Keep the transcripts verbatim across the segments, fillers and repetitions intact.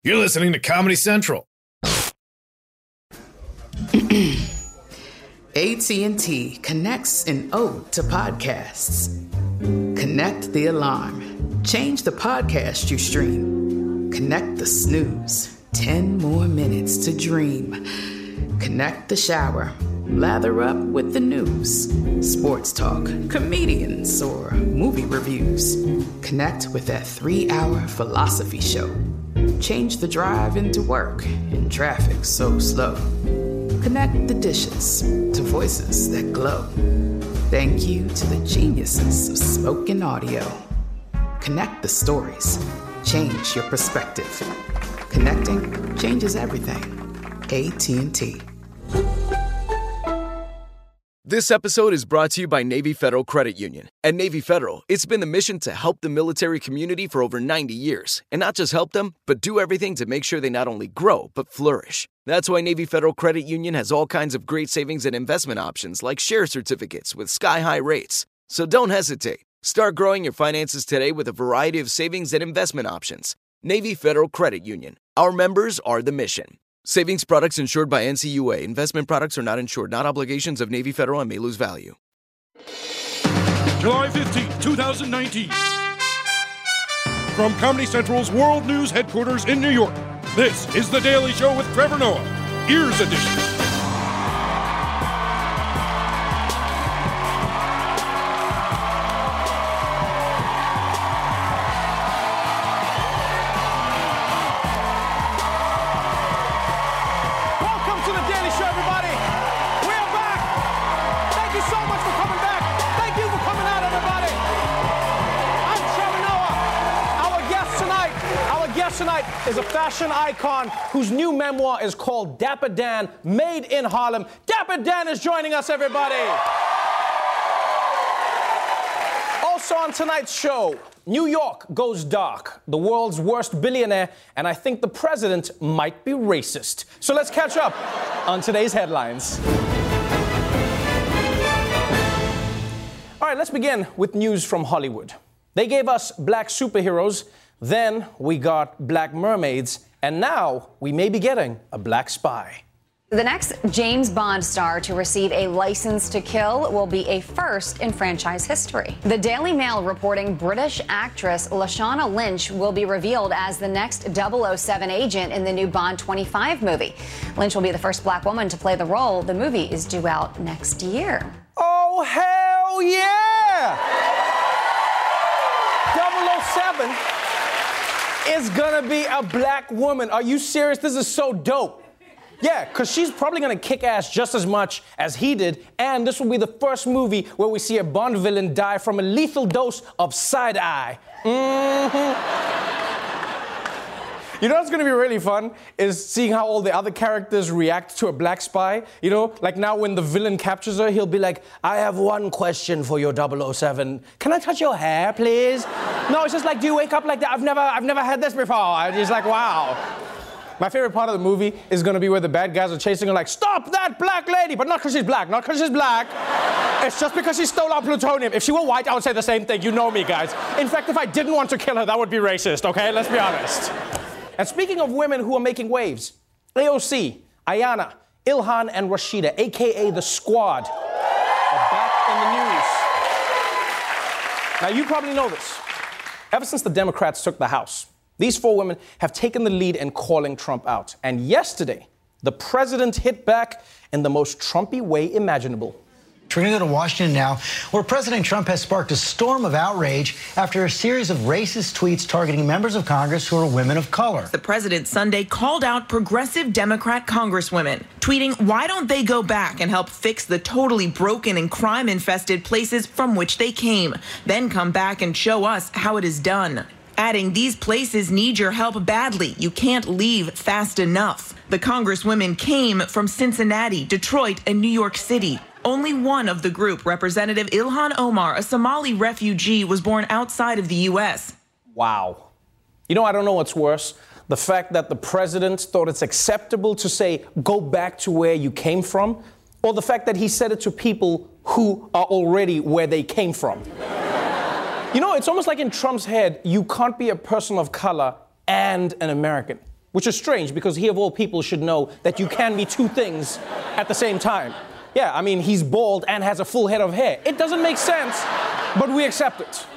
You're listening to Comedy Central. A T and T connects an ode to podcasts. Connect the alarm. Change the podcast you stream. Connect the snooze. Ten more minutes to dream. Connect the shower. Lather up with the news. Sports talk, comedians, or movie reviews. Connect with that three-hour philosophy show. Change the drive into work in traffic so slow. Connect the dishes to voices that glow. Thank you to the geniuses of spoken audio. Connect the stories. Change your perspective. Connecting changes everything. A T and T. This episode is brought to you by Navy Federal Credit Union. At Navy Federal, it's been the mission to help the military community for over ninety years. And not just help them, but do everything to make sure they not only grow, but flourish. That's why Navy Federal Credit Union has all kinds of great savings and investment options like share certificates with sky-high rates. So don't hesitate. Start growing your finances today with a variety of savings and investment options. Navy Federal Credit Union. Our members are the mission. Savings products insured by N C U A. Investment products are not insured, not obligations of Navy Federal and may lose value. July fifteenth, twenty nineteen. From Comedy Central's World News headquarters in New York, this is The Daily Show with Trevor Noah, Ears Edition. Tonight is a fashion icon whose new memoir is called Dapper Dan, Made in Harlem. Dapper Dan is joining us, everybody. Also on tonight's show, New York goes dark, the world's worst billionaire, and I think the president might be racist. So let's catch up on today's headlines. All right, let's begin with news from Hollywood. They gave us black superheroes. Then we got black mermaids, and now we may be getting a black spy. The next James Bond star to receive a license to kill will be a first in franchise history. The Daily Mail reporting British actress Lashana Lynch will be revealed as the next double oh seven agent in the new Bond twenty-five movie. Lynch will be the first black woman to play the role. The movie is due out next year. Oh, hell yeah! double oh seven is gonna be a black woman. Are you serious? This is so dope. Yeah, because she's probably gonna kick ass just as much as he did, and this will be the first movie where we see a Bond villain die from a lethal dose of side-eye. Mm-hmm. You know what's gonna be really fun is seeing how all the other characters react to a black spy. You know, like now when the villain captures her, he'll be like, I have one question for your double oh seven. Can I touch your hair, please? No, it's just like, do you wake up like that? I've never, I've never had this before. I'm just like, wow. My favorite part of the movie is gonna be where the bad guys are chasing her like, stop that black lady! But not because she's black, not because she's black. It's just because she stole our plutonium. If she were white, I would say the same thing. You know me, guys. In fact, if I didn't want to kill her, that would be racist, okay? Let's be honest. And speaking of women who are making waves, A O C, Ayana, Ilhan, and Rashida, a k a the Squad, are back in the news. Now, you probably know this. Ever since the Democrats took the House, these four women have taken the lead in calling Trump out. And yesterday, the president hit back in the most Trumpy way imaginable. We're going to go to Washington now, where President Trump has sparked a storm of outrage after a series of racist tweets targeting members of Congress who are women of color. The president Sunday called out progressive Democrat congresswomen, tweeting, why don't they go back and help fix the totally broken and crime-infested places from which they came, then come back and show us how it is done. Adding, these places need your help badly. You can't leave fast enough. The congresswomen came from Cincinnati, Detroit, and New York City. Only one of the group, Representative Ilhan Omar, a Somali refugee, was born outside of the U S. Wow. You know, I don't know what's worse. The fact that the president thought it's acceptable to say, go back to where you came from, or the fact that he said it to people who are already where they came from. You know, it's almost like in Trump's head, you can't be a person of color and an American. which is strange because he of all people should know that you can be two things at the same time. Yeah, I mean, he's bald and has a full head of hair. It doesn't make sense, but we accept it.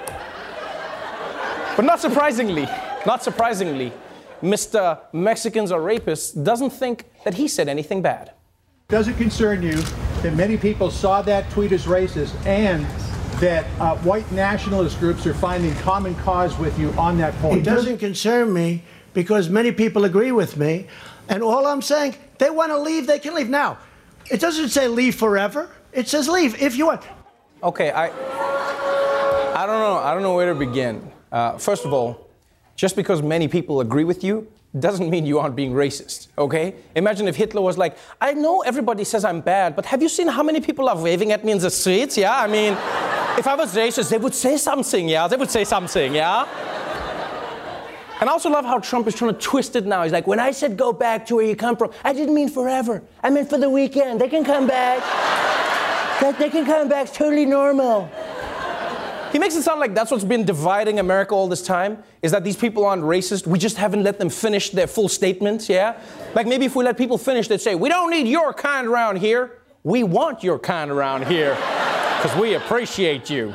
But not surprisingly, not surprisingly, Mister Mexicans are rapists doesn't think that he said anything bad. Does it concern you that many people saw that tweet as racist and that uh, white nationalist groups are finding common cause with you on that point? It doesn't concern me because many people agree with me. And all I'm saying, they want to leave, they can leave. Now, it doesn't say leave forever. It says leave if you want. Okay, I, I don't know. I don't know where to begin. Uh, first of all, just because many people agree with you doesn't mean you aren't being racist, okay? Imagine if Hitler was like, I know everybody says I'm bad, but have you seen how many people are waving at me in the streets? Yeah, I mean, if I was racist, they would say something, yeah? They would say something, yeah? And I also love how Trump is trying to twist it now. He's like, when I said go back to where you come from, I didn't mean forever. I meant for the weekend. They can come back. They can come back. It's totally normal. He makes it sound like that's what's been dividing America all this time, is that these people aren't racist. We just haven't let them finish their full statements, yeah? Like maybe if we let people finish, they'd say, we don't need your kind around here. We want your kind around here because we appreciate you.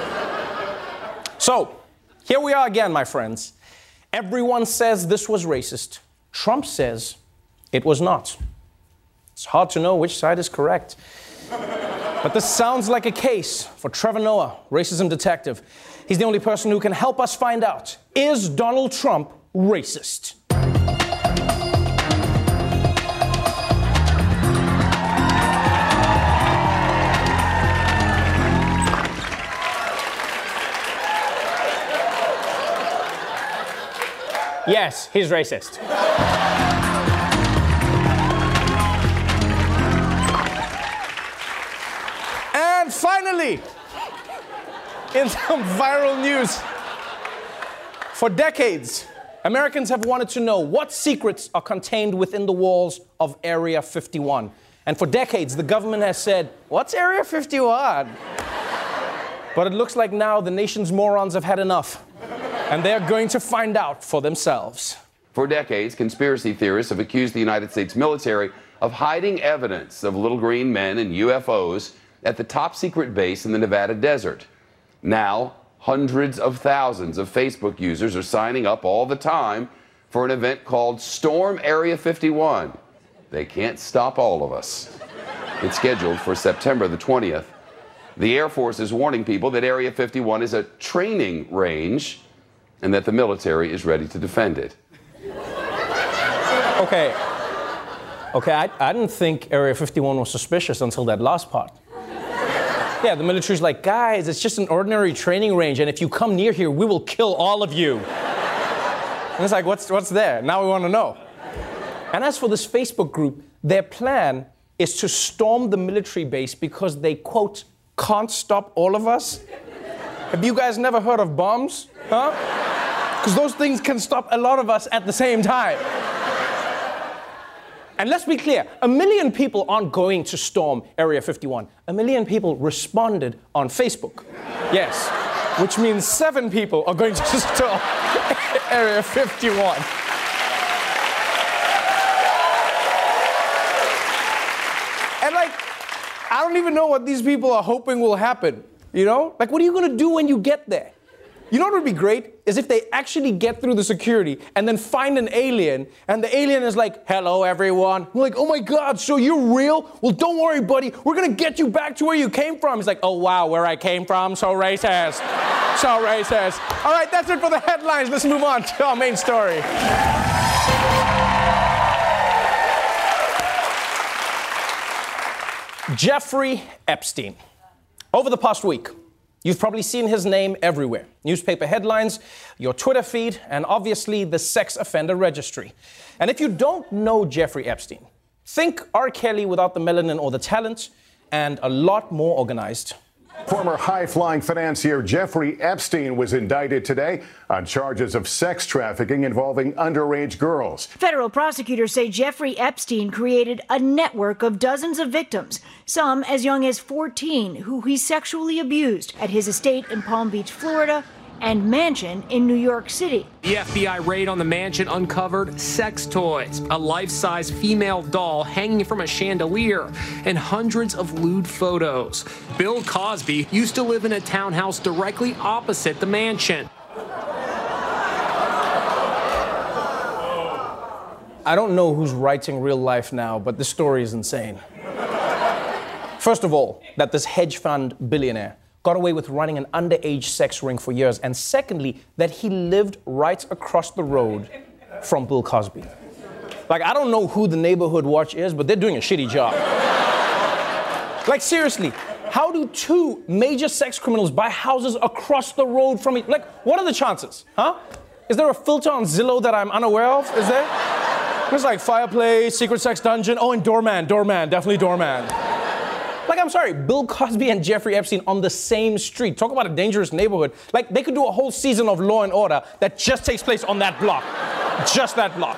So, here we are again, my friends. Everyone says this was racist. Trump says it was not. It's hard to know which side is correct. But this sounds like a case for Trevor Noah, racism detective. He's the only person who can help us find out, is Donald Trump racist? Yes, he's racist. And finally, in some viral news, for decades, Americans have wanted to know what secrets are contained within the walls of Area fifty-one. And for decades, the government has said, what's Area fifty-one? But it looks like now the nation's morons have had enough, and they're going to find out for themselves. For decades, conspiracy theorists have accused the United States military of hiding evidence of little green men and U F Os at the top secret base in the Nevada desert. Now, hundreds of thousands of Facebook users are signing up all the time for an event called Storm Area fifty-one. They can't stop all of us. It's scheduled for September the twentieth. The Air Force is warning people that Area fifty-one is a training range and that the military is ready to defend it. Okay. Okay, I, I didn't think Area fifty-one was suspicious until that last part. Yeah, the military's like, guys, it's just an ordinary training range, and if you come near here, we will kill all of you. And it's like, what's, what's there? Now we want to know. And as for this Facebook group, their plan is to storm the military base because they, quote, can't stop all of us. Have you guys never heard of bombs? Huh? Because those things can stop a lot of us at the same time. And let's be clear, a million people aren't going to storm Area fifty-one. A million people responded on Facebook. Yes, which means seven people are going to storm Area fifty-one. And like, I don't even know what these people are hoping will happen, you know? Like, what are you gonna do when you get there? You know what would be great is if they actually get through the security and then find an alien, and the alien is like, hello, everyone. We're like, oh my God, so you're real? Well, don't worry, buddy. We're gonna get you back to where you came from. He's like, oh wow, where I came from, so racist. So racist. All right, that's it for the headlines. Let's move on to our main story. Jeffrey Epstein. Over the past week, you've probably seen his name everywhere. Newspaper headlines, your Twitter feed, and obviously the sex offender registry. And if you don't know Jeffrey Epstein, think R. Kelly without the melanin or the talent, and a lot more organized. Former high-flying financier Jeffrey Epstein was indicted today on charges of sex trafficking involving underage girls. Federal prosecutors say Jeffrey Epstein created a network of dozens of victims, some as young as fourteen, who he sexually abused at his estate in Palm Beach, Florida, and mansion in New York City. The F B I raid on the mansion uncovered sex toys, a life-size female doll hanging from a chandelier, and hundreds of lewd photos. Bill Cosby used to live in a townhouse directly opposite the mansion. I don't know who's writing real life now, but this story is insane. First of all, that this hedge fund billionaire got away with running an underage sex ring for years. And secondly, that he lived right across the road from Bill Cosby. Like, I don't know who the neighborhood watch is, but they're doing a shitty job. Like, seriously, how do two major sex criminals buy houses across the road from each? Like, what are the chances, huh? Is there a filter on Zillow that I'm unaware of? Is there? There's like fireplace, secret sex dungeon. Oh, and doorman, doorman, definitely doorman. Like, I'm sorry, Bill Cosby and Jeffrey Epstein on the same street. Talk about a dangerous neighborhood. Like, they could do a whole season of Law and Order that just takes place on that block. Just that block.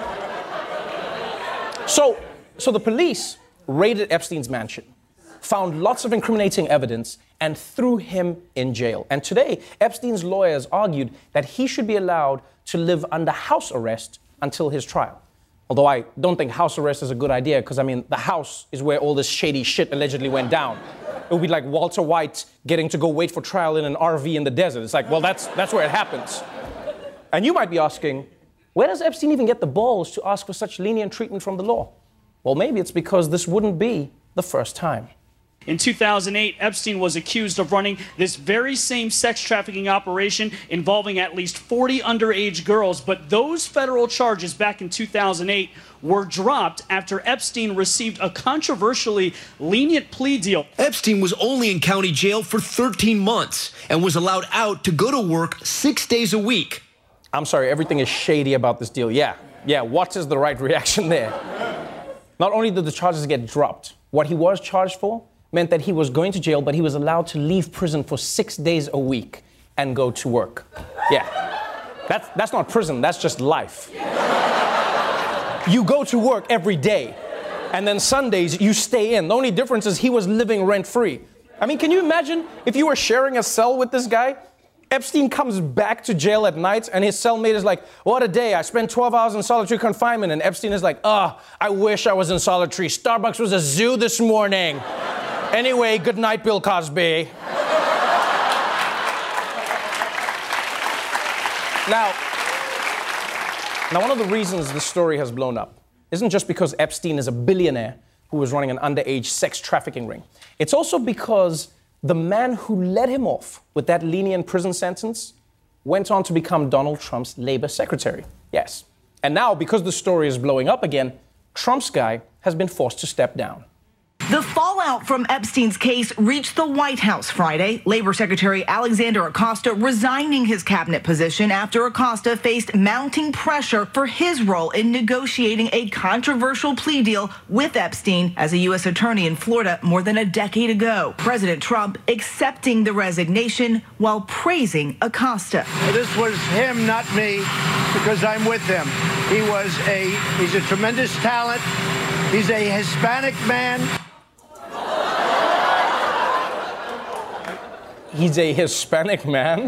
So, so the police raided Epstein's mansion, found lots of incriminating evidence, and threw him in jail. And today, Epstein's lawyers argued that he should be allowed to live under house arrest until his trial. Although I don't think house arrest is a good idea, because, I mean, the house is where all this shady shit allegedly went down. It would be like Walter White getting to go wait for trial in an R V in the desert. It's like, well, that's, that's where it happens. And you might be asking, where does Epstein even get the balls to ask for such lenient treatment from the law? Well, maybe it's because this wouldn't be the first time. In two thousand eight, Epstein was accused of running this very same sex trafficking operation involving at least forty underage girls. But those federal charges back in two thousand eight were dropped after Epstein received a controversially lenient plea deal. Epstein was only in county jail for thirteen months and was allowed out to go to work six days a week. I'm sorry, everything is shady about this deal. Yeah, yeah, what is the right reaction there? Not only did the charges get dropped, what he was charged for meant that he was going to jail, but he was allowed to leave prison for six days a week and go to work. Yeah, that's, that's not prison, that's just life. You go to work every day, and then Sundays you stay in. The only difference is he was living rent-free. I mean, can you imagine if you were sharing a cell with this guy? Epstein comes back to jail at night, and his cellmate is like, what a day, I spent twelve hours in solitary confinement. And Epstein is like, ah, oh, I wish I was in solitary. Starbucks was a zoo this morning. Anyway, good night, Bill Cosby. Now, now, one of the reasons this story has blown up isn't just because Epstein is a billionaire who was running an underage sex trafficking ring. It's also because the man who let him off with that lenient prison sentence went on to become Donald Trump's labor secretary. Yes. And now, because the story is blowing up again, Trump's guy has been forced to step down. The fallout from Epstein's case reached the White House Friday. Labor Secretary Alexander Acosta resigning his cabinet position after Acosta faced mounting pressure for his role in negotiating a controversial plea deal with Epstein as a U S attorney in Florida more than a decade ago. President Trump accepting the resignation while praising Acosta. This was him, not me, because I'm with him. He was a, he's a tremendous talent. He's a Hispanic man. He's a Hispanic man?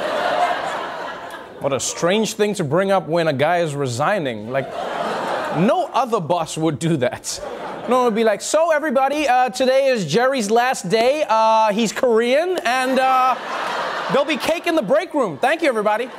What a strange thing to bring up when a guy is resigning. Like, no other boss would do that. No one would be like, so everybody, uh, today is Jerry's last day. Uh, he's Korean, and uh, there'll be cake in the break room. Thank you, everybody.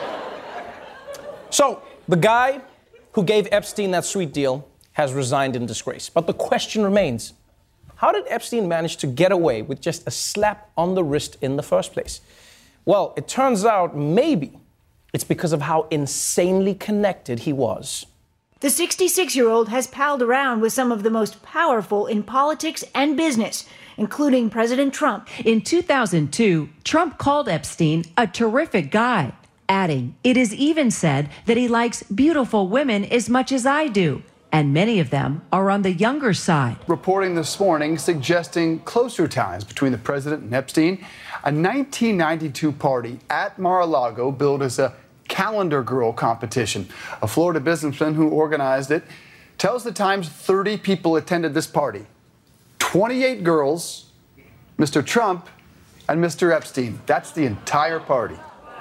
So, the guy who gave Epstein that sweet deal has resigned in disgrace. But the question remains, how did Epstein manage to get away with just a slap on the wrist in the first place? Well, it turns out maybe it's because of how insanely connected he was. The sixty-six-year-old has palled around with some of the most powerful in politics and business, including President Trump. In two thousand two, Trump called Epstein a terrific guy, adding, "It is even said that he likes beautiful women as much as I do. And many of them are on the younger side." Reporting this morning suggesting closer ties between the president and Epstein. A nineteen ninety-two party at Mar-a-Lago billed as a calendar girl competition. A Florida businessman who organized it tells the Times thirty people attended this party. twenty-eight girls, Mister Trump, and Mister Epstein. That's the entire party.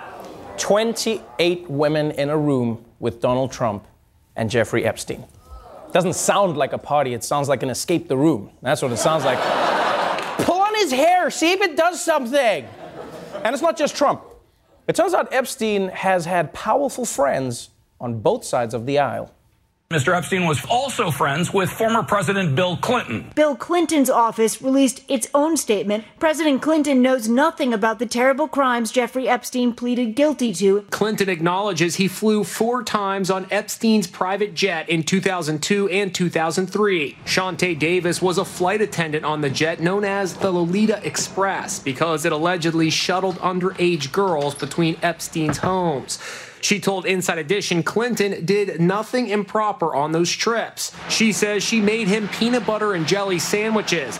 twenty-eight women in a room with Donald Trump and Jeffrey Epstein. Doesn't sound like a party, it sounds like an escape the room. That's what it sounds like. Pull on his hair, see if it does something. And it's not just Trump. It turns out Epstein has had powerful friends on both sides of the aisle. Mister Epstein was also friends with former President Bill Clinton. Bill Clinton's office released its own statement. President Clinton knows nothing about the terrible crimes Jeffrey Epstein pleaded guilty to. Clinton acknowledges he flew four times on Epstein's private jet in two thousand two and two thousand three. Shantae Davis was a flight attendant on the jet known as the Lolita Express because it allegedly shuttled underage girls between Epstein's homes. She told Inside Edition Clinton did nothing improper on those trips. She says she made him peanut butter and jelly sandwiches.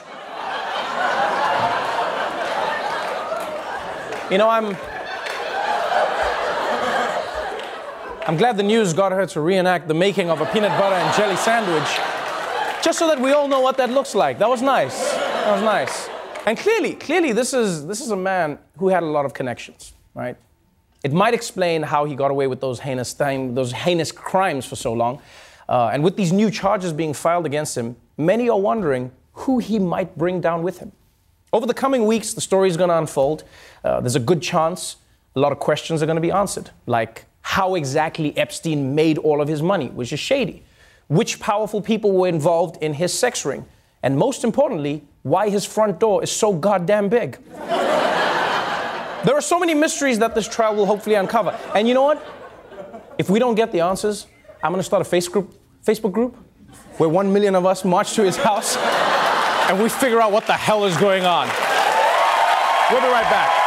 You know, I'm... I'm glad the news got her to reenact the making of a peanut butter and jelly sandwich, just so that we all know what that looks like. That was nice. That was nice. And clearly, clearly, this is, this is a man who had a lot of connections, right? It might explain how he got away with those heinous thing, those heinous crimes for so long. Uh, and with these new charges being filed against him, many are wondering who he might bring down with him. Over the coming weeks, the story is going to unfold. Uh, there's a good chance a lot of questions are going to be answered, like how exactly Epstein made all of his money, which is shady, which powerful people were involved in his sex ring, and most importantly, why his front door is so goddamn big. There are so many mysteries that this trial will hopefully uncover. And you know what? If we don't get the answers, I'm going to start a face group, Facebook group where one million of us march to his house and we figure out what the hell is going on. We'll be right back.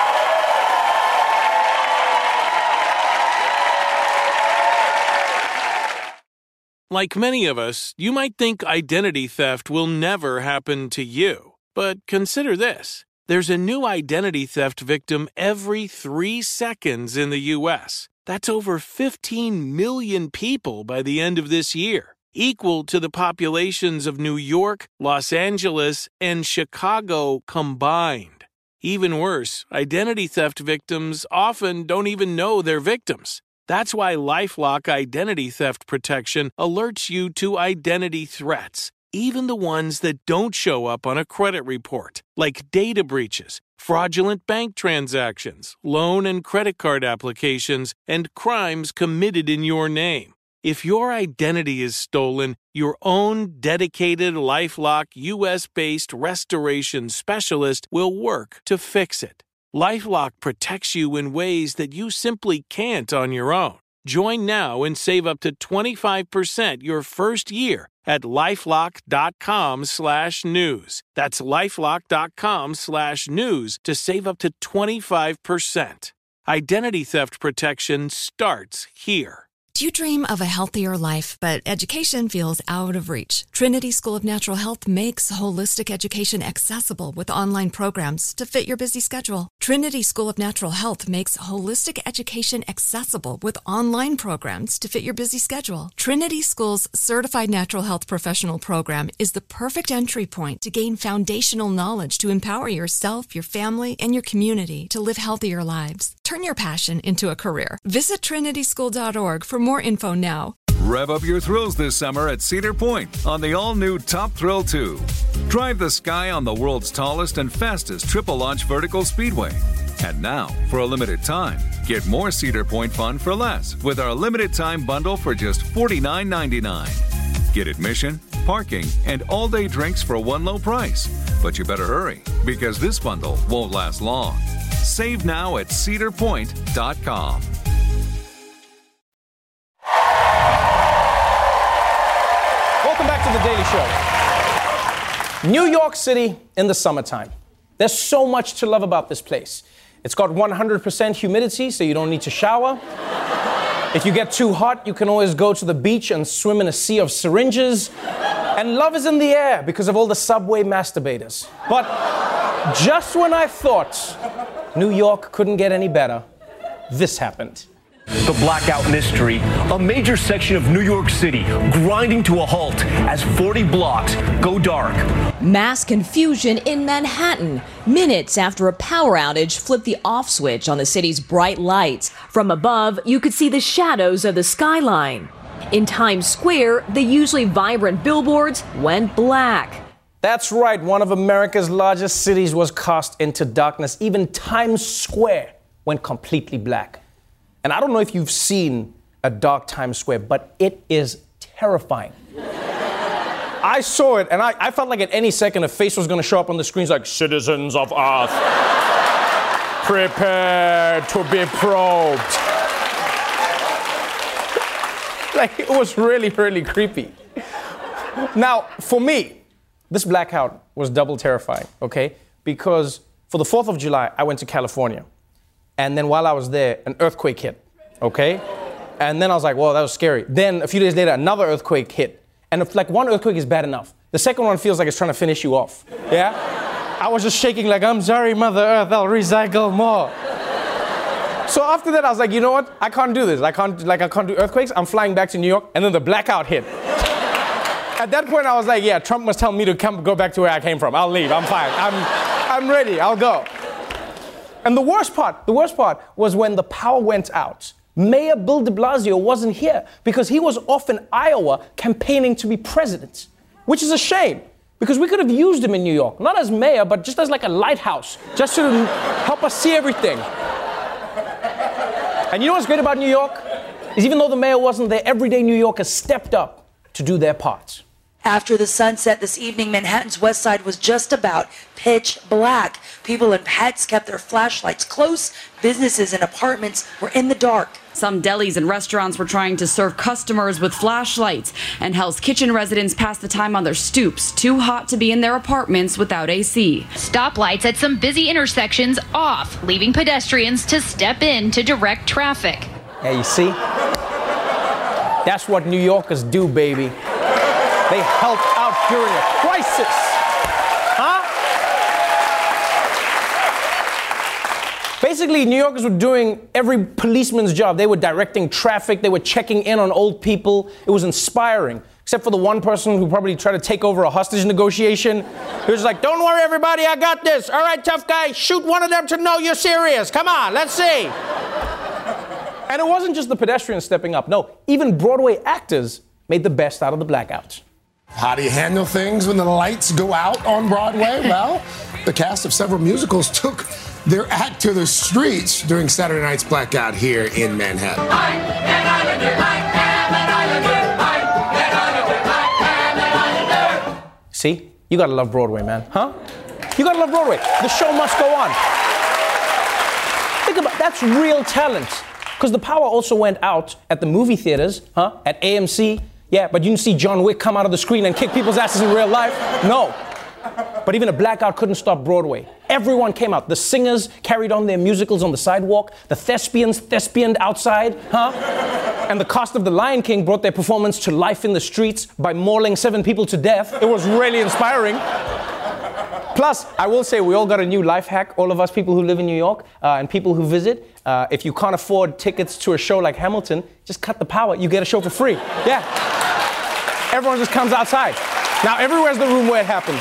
Like many of us, you might think identity theft will never happen to you. But consider this. There's a new identity theft victim every three seconds in the U S. That's over fifteen million people by the end of this year, equal to the populations of New York, Los Angeles, and Chicago combined. Even worse, identity theft victims often don't even know they're victims. That's why LifeLock Identity Theft Protection alerts you to identity threats, even the ones that don't show up on a credit report, like data breaches, fraudulent bank transactions, loan and credit card applications, and crimes committed in your name. If your identity is stolen, your own dedicated LifeLock U S-based restoration specialist will work to fix it. LifeLock protects you in ways that you simply can't on your own. Join now and save up to twenty-five percent your first year at LifeLock.com slash news. That's LifeLock.com slash news to save up to twenty-five percent. Identity theft protection starts here. Do you dream of a healthier life, but education feels out of reach? Trinity School of Natural Health makes holistic education accessible with online programs to fit your busy schedule. Trinity School of Natural Health makes holistic education accessible with online programs to fit your busy schedule. Trinity School's Certified Natural Health Professional Program is the perfect entry point to gain foundational knowledge to empower yourself, your family, and your community to live healthier lives. Turn your passion into a career. Visit Trinity School dot org for more info now. Rev up your thrills this summer at Cedar Point on the all-new Top Thrill two. Drive the sky on the world's tallest and fastest triple-launch vertical speedway. And now, for a limited time, get more Cedar Point fun for less with our limited-time bundle for just forty-nine ninety-nine. Get admission, parking, and all-day drinks for one low price. But you better hurry, because this bundle won't last long. Save now at Cedar Point dot com. Welcome back to The Daily Show. New York City in the summertime. There's so much to love about this place. It's got one hundred percent humidity, so you don't need to shower. If you get too hot, you can always go to the beach and swim in a sea of syringes. And love is in the air because of all the subway masturbators. But just when I thought New York couldn't get any better, this happened. The blackout mystery, a major section of New York City grinding to a halt as forty blocks go dark. Mass confusion in Manhattan, minutes after a power outage flipped the off switch on the city's bright lights. From above, you could see the shadows of the skyline. In Times Square, the usually vibrant billboards went black. That's right, one of America's largest cities was cast into darkness. Even Times Square went completely black. And I don't know if you've seen a dark Times Square, but it is terrifying. I saw it, and I, I felt like at any second a face was going to show up on the screens like, "Citizens of Earth, prepare to be probed." Like, it was really, really creepy. Now, for me, this blackout was double terrifying, okay? Because for the fourth of July, I went to California. And then while I was there, an earthquake hit, okay? And then I was like, whoa, that was scary. Then a few days later, another earthquake hit. And if like one earthquake is bad enough, the second one feels like it's trying to finish you off, yeah? I was just shaking like, "I'm sorry, Mother Earth, I'll recycle more." So after that, I was like, you know what? I can't do this. I can't, like, I can't do earthquakes. I'm flying back to New York, and then the blackout hit. At that point, I was like, yeah, Trump must tell me to come, go back to where I came from. I'll leave. I'm fine. I'm, I'm ready. I'll go. And the worst part, the worst part was when the power went out. Mayor Bill de Blasio wasn't here because he was off in Iowa campaigning to be president, which is a shame because we could have used him in New York, not as mayor, but just as like a lighthouse, just to help us see everything. And you know what's great about New York? Is even though the mayor wasn't there, everyday New Yorkers stepped up to do their parts. After the sunset this evening, Manhattan's West Side was just about pitch black. People and pets kept their flashlights close. Businesses and apartments were in the dark. Some delis and restaurants were trying to serve customers with flashlights, and Hell's Kitchen residents passed the time on their stoops, too hot to be in their apartments without A C. Stoplights at some busy intersections off, leaving pedestrians to step in to direct traffic. Yeah, you see? That's what New Yorkers do, baby. They help out during a crisis. Huh? Basically, New Yorkers were doing every policeman's job. They were directing traffic. They were checking in on old people. It was inspiring, except for the one person who probably tried to take over a hostage negotiation. He was like, "Don't worry, everybody, I got this. All right, tough guy, shoot one of them to know you're serious. Come on, let's see." And it wasn't just the pedestrians stepping up. No, even Broadway actors made the best out of the blackouts. How do you handle things when the lights go out on Broadway? Well, the cast of several musicals took their act to the streets during Saturday night's blackout here in Manhattan. See? You gotta love Broadway, man. Huh? You gotta love Broadway. The show must go on. Think about that's real talent. Because the power also went out at the movie theaters, huh? At A M C. Yeah, but you didn't see John Wick come out of the screen and kick people's asses in real life. No. But even a blackout couldn't stop Broadway. Everyone came out. The singers carried on their musicals on the sidewalk. The thespians thespianed outside, huh? And the cast of The Lion King brought their performance to life in the streets by mauling seven people to death. It was really inspiring. Plus, I will say we all got a new life hack, all of us people who live in New York uh, and people who visit. Uh, if you can't afford tickets to a show like Hamilton, just cut the power. You get a show for free. Yeah. Everyone just comes outside. Now, everywhere's the room where it happens.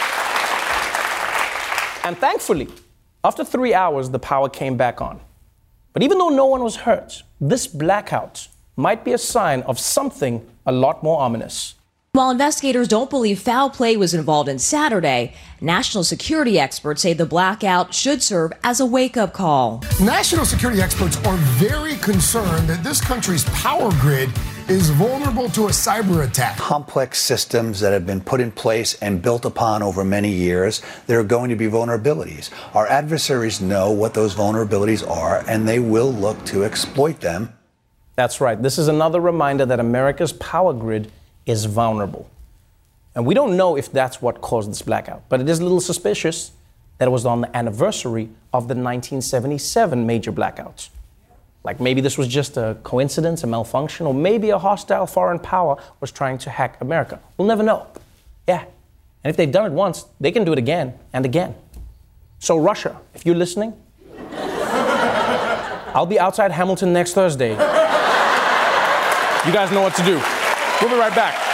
And thankfully, after three hours, the power came back on. But even though no one was hurt, this blackout might be a sign of something a lot more ominous. While investigators don't believe foul play was involved in Saturday, national security experts say the blackout should serve as a wake-up call. National security experts are very concerned that this country's power grid is vulnerable to a cyber attack. Complex systems that have been put in place and built upon over many years, there are going to be vulnerabilities. Our adversaries know what those vulnerabilities are, and they will look to exploit them. That's right. This is another reminder that America's power grid is vulnerable. And we don't know if that's what caused this blackout, but it is a little suspicious that it was on the anniversary of the nineteen seventy-seven major blackouts. Like maybe this was just a coincidence, a malfunction, or maybe a hostile foreign power was trying to hack America. We'll never know. Yeah. And if they've done it once, they can do it again and again. So Russia, if you're listening, I'll be outside Hamilton next Thursday. You guys know what to do. We'll be right back.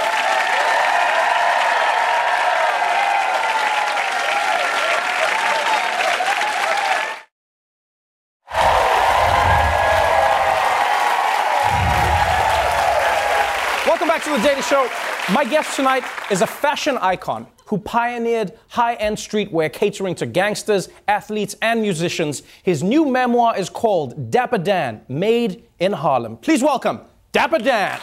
Welcome back to The Daily Show. My guest tonight is a fashion icon who pioneered high-end streetwear catering to gangsters, athletes, and musicians. His new memoir is called Dapper Dan, Made in Harlem. Please welcome Dapper Dan.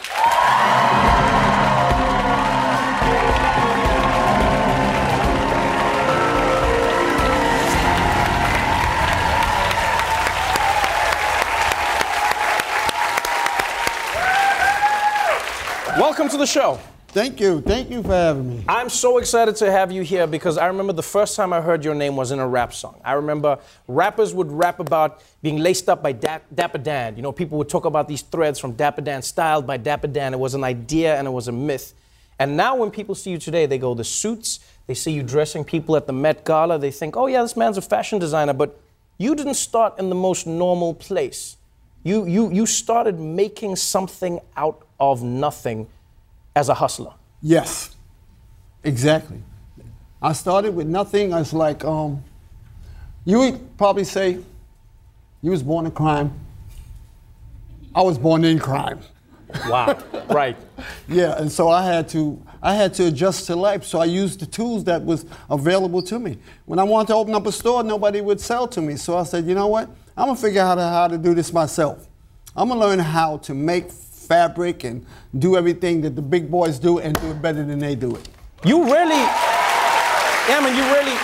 Welcome to the show. Thank you. Thank you for having me. I'm so excited to have you here because I remember the first time I heard your name was in a rap song. I remember rappers would rap about being laced up by da- Dapper Dan. You know, people would talk about these threads from Dapper Dan, styled by Dapper Dan. It was an idea and it was a myth. And now when people see you today, they go, the suits, they see you dressing people at the Met Gala, they think, oh yeah, this man's a fashion designer, but you didn't start in the most normal place. You, you, you started making something out of nothing as a hustler. Yes, exactly. I started with nothing. I was like, um, you would probably say, you was born in crime. I was born in crime. Wow, right. Yeah, and so I had to, I had to adjust to life. So I used the tools that was available to me. When I wanted to open up a store, nobody would sell to me. So I said, you know what? I'm gonna figure out how to do this myself. I'm gonna learn how to make fabric and do everything that the big boys do and do it better than they do it. You really, yeah, man, you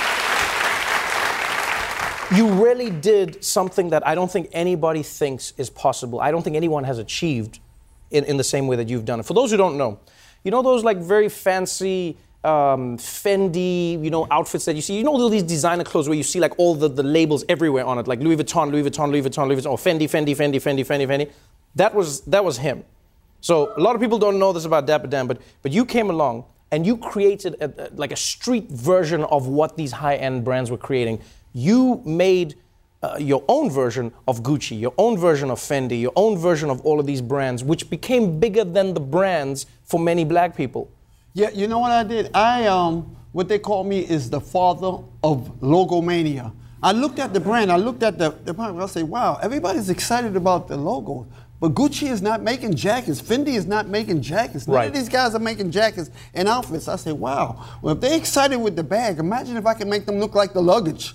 really, you really did something that I don't think anybody thinks is possible. I don't think anyone has achieved in, in the same way that you've done it. For those who don't know, you know those like very fancy um, Fendi, you know, outfits that you see? You know all these designer clothes where you see like all the, the labels everywhere on it, like Louis Vuitton, Louis Vuitton, Louis Vuitton, Louis Vuitton, or Fendi, Fendi, Fendi, Fendi, Fendi, Fendi. That was, that was him. So a lot of people don't know this about Dapper Dan, but, but you came along and you created a, a, like a street version of what these high-end brands were creating. You made uh, your own version of Gucci, your own version of Fendi, your own version of all of these brands, which became bigger than the brands for many black people. Yeah, you know what I did? I, um, what they call me is the father of logomania. I looked at the brand, I looked at the, the brand, I say, wow, everybody's excited about the logo. But Gucci is not making jackets. Fendi is not making jackets. None Right. of these guys are making jackets and outfits. I say, wow. Well, if they're excited with the bag, imagine if I can make them look like the luggage.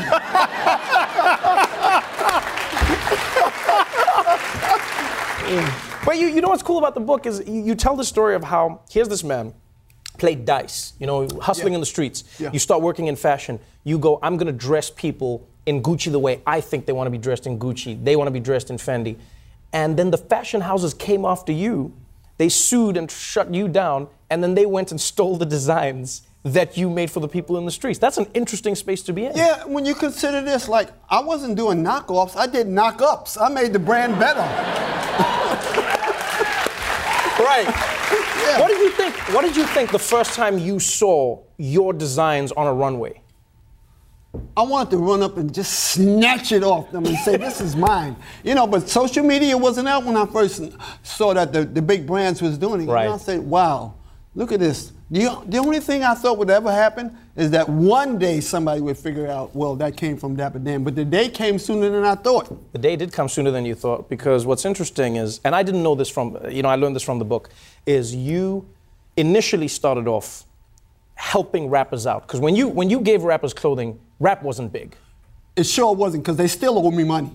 But you, you know what's cool about the book is you, you tell the story of how, here's this man, played dice, you know, hustling Yeah. in the streets. Yeah. You start working in fashion. You go, I'm gonna dress people in Gucci the way I think they wanna be dressed in Gucci. They wanna be dressed in Fendi. And then the fashion houses came after you. They sued and shut you down, and then they went and stole the designs that you made for the people in the streets. That's an interesting space to be in. Yeah, when you consider this, like, I wasn't doing knockoffs, I did knock-ups. I made the brand better. Right. Yeah. What did you think? What did you think the first time you saw your designs on a runway? I wanted to run up and just snatch it off them and say, this is mine. You know, but social media wasn't out when I first saw that the, the big brands was doing it. Right. And I said, wow, look at this. The, the only thing I thought would ever happen is that one day somebody would figure out, well, that came from Dapper Dan. But the day came sooner than I thought. The day did come sooner than you thought, because what's interesting is, and I didn't know this from, you know, I learned this from the book, is you initially started off helping rappers out. Because when you, when you gave rappers clothing, rap wasn't big. It sure wasn't, because they still owe me money.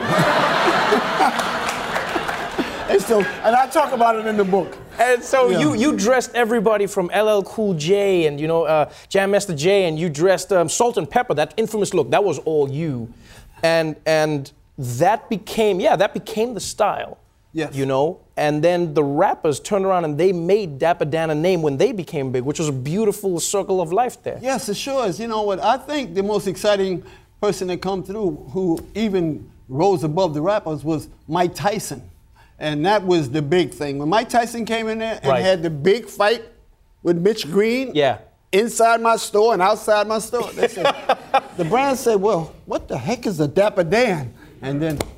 They still, and I talk about it in the book. And so Yeah. you, you dressed everybody from L L Cool J and, you know, uh, Jam Master Jay, and you dressed um, Salt and Pepper, that infamous look. That was all you. And, and that became, yeah, that became the style. Yes. You know? And then the rappers turned around and they made Dapper Dan a name when they became big, which was a beautiful circle of life there. Yes, it sure is. You know what? I think the most exciting person that come through who even rose above the rappers was Mike Tyson. And that was the big thing. When Mike Tyson came in there and Right. had the big fight with Mitch Green Yeah. inside my store and outside my store, they said, the brand said, well, what the heck is a Dapper Dan? And then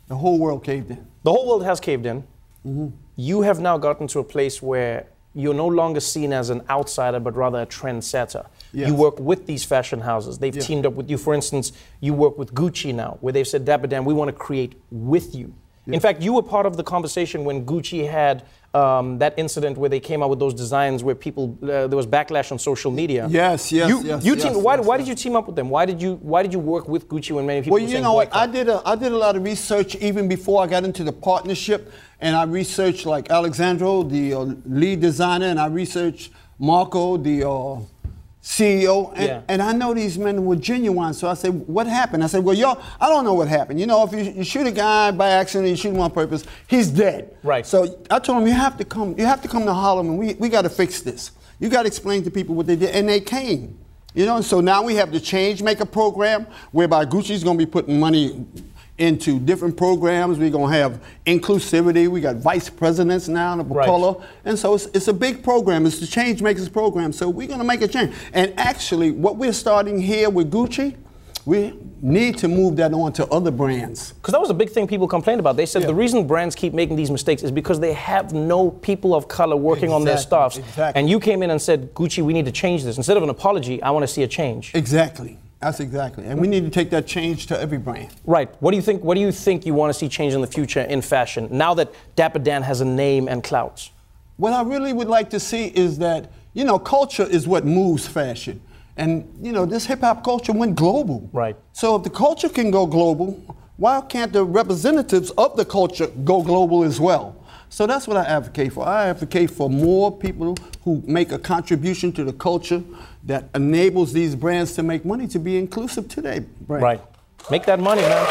The whole world caved in. The whole world has caved in. Mm-hmm. You have now gotten to a place where you're no longer seen as an outsider, but rather a trendsetter. Yes. You work with these fashion houses. They've yeah. teamed up with you. For instance, you work with Gucci now, where they've said, Dapper Dan, we want to create with you. Yeah. In fact, you were part of the conversation when Gucci had um, that incident where they came out with those designs where people, uh, there was backlash on social media. Yes, yes, you, yes. You yes, team, yes why yes, why yes. did you team up with them? Why did you Why did you work with Gucci when many people well, were you saying know what? boycott? I did a I did a lot of research even before I got into the partnership, and I researched like Alexandro, the uh, lead designer, and I researched Marco, the uh, C E O, and, yeah. and I know these men were genuine. So I said, what happened? I said, well, y'all, I don't know what happened. You know, if you, you shoot a guy by accident, you shoot him on purpose, he's dead. Right. So I told him, you have to come, you have to come to Harlem, and we, we got to fix this. You got to explain to people what they did, and they came. You know, so now we have the Change Maker program, whereby Gucci's going to be putting money into different programs. We're going to have inclusivity. We got vice presidents now in the Right. color. And so it's, it's a big program. It's the Change Makers program. So we're going to make a change. And actually, what we're starting here with Gucci, we need to move that on to other brands. Because that was a big thing people complained about. They said Yeah. the reason brands keep making these mistakes is because they have no people of color working on their Exactly, stuffs. exactly. And you came in and said, Gucci, we need to change this. Instead of an apology, I want to see a change. Exactly. That's exactly. And we need to take that change to every brand. Right. What do you think? What do you think you want to see change in the future in fashion now that Dapper Dan has a name and clout? What I really would like to see is that, you know, culture is what moves fashion. And, you know, this hip hop culture went global. Right. So if the culture can go global, why can't the representatives of the culture go global as well? So that's what I advocate for. I advocate for more people who make a contribution to the culture that enables these brands to make money, to be inclusive to their brand. Right. Make that money, man.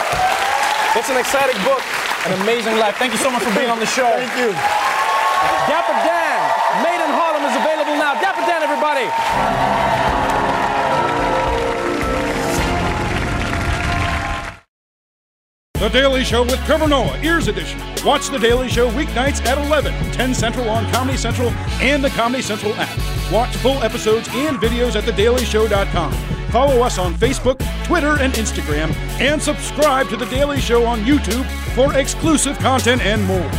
It's an exciting book, an amazing life. Thank you so much for being on the show. Thank you. Dapper Dan, Made in Harlem is available now. Dapper Dan, everybody. The Daily Show with Trevor Noah, Ears Edition. Watch The Daily Show weeknights at eleven, ten Central on Comedy Central and the Comedy Central app. Watch full episodes and videos at the daily show dot com. Follow us on Facebook, Twitter, and Instagram. And subscribe to The Daily Show on YouTube for exclusive content and more.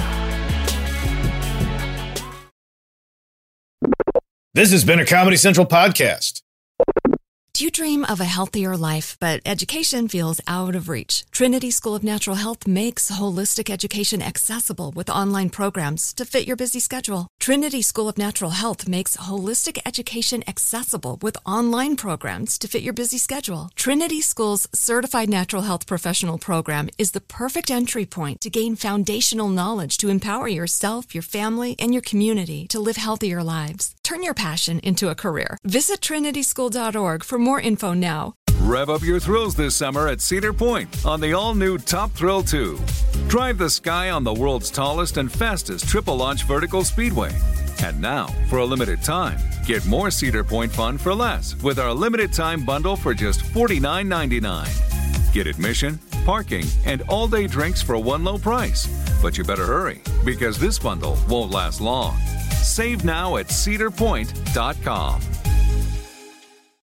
This has been a Comedy Central podcast. Do you dream of a healthier life, but education feels out of reach? Trinity School of Natural Health makes holistic education accessible with online programs to fit your busy schedule. Trinity School of Natural Health makes holistic education accessible with online programs to fit your busy schedule. Trinity School's Certified Natural Health Professional Program is the perfect entry point to gain foundational knowledge to empower yourself, your family, and your community to live healthier lives. Turn your passion into a career. Visit trinity school dot org for more info now. Rev up your thrills this summer at Cedar Point on the all-new Top Thrill two. Drive the sky on the world's tallest and fastest triple-launch vertical speedway. And now, for a limited time, get more Cedar Point fun for less with our limited-time bundle for just forty-nine ninety-nine. Get admission, parking, and all-day drinks for one low price. But you better hurry, because this bundle won't last long. Save now at cedar point dot com.